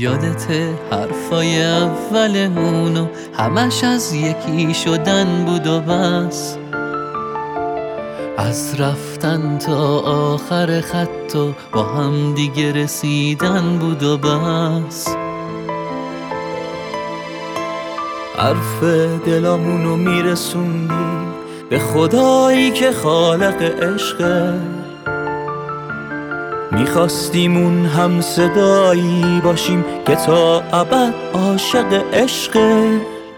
یادت حرفای اولمونو همش از یکی شدن بود و بس، از رفتن تا آخر خط و با هم دیگه رسیدن بود و بس. حرف دلامونو میرسوندیم به خدایی که خالق عشقه، میخواستیم اون هم صدایی باشیم که تا ابد عاشق عشقه.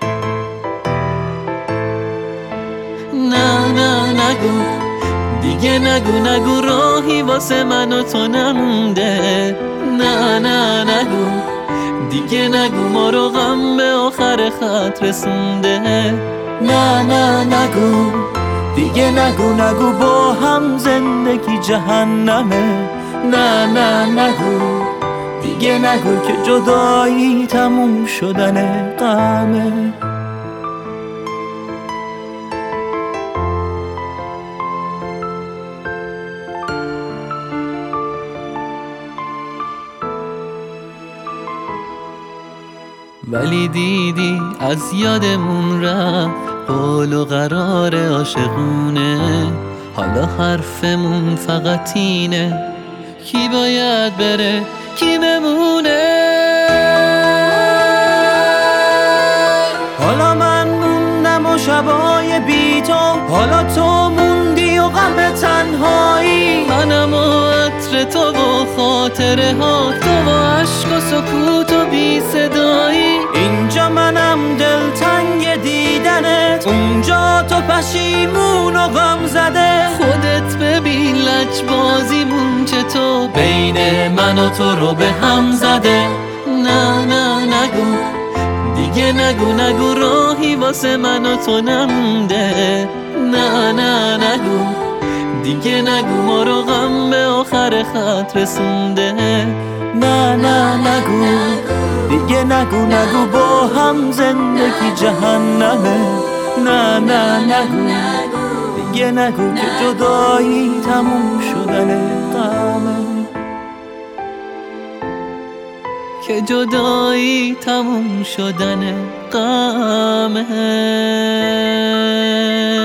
نه نه نگو دیگه، نگو راهی واسه من و تو نمونده. نه نه نگو دیگه، نگو ما رو غم به آخر خط رسونده. نه نه نگو دیگه، نگو با هم زندگی جهنمه. نه نه نگو دیگه، نگو که جدایی تموم شدن غمه. ولی دیدی از یادمون رفت قول و قرار عاشقونه. حالا حرفمون فقط اینه کی باید بره کی بمونه. حالا من موندم و شبای بی تو، حالا تو موندی و غم تنهایی. منم و عطر تو و خاطره ها، تو و عشق و سکوت و بی صدایی. اینجا منم دلتنگ دیدنت، اونجا تو پشیمون و غم زده. خودت ببین لجبازیمون چطور بین من و تو رو به هم زده. نه نه نگو دیگه، نگو راهی واسه من و تو نمونده. نه نه نگو دیگه، نگو ما رو غم به آخر خط رسونده. نه نه نگو دیگه، نگو با هم زندگی جهنمه. نه نه نگو دیگه، نگو که جدایی تموم شدن غمه، که جدایی تموم شدن غمه.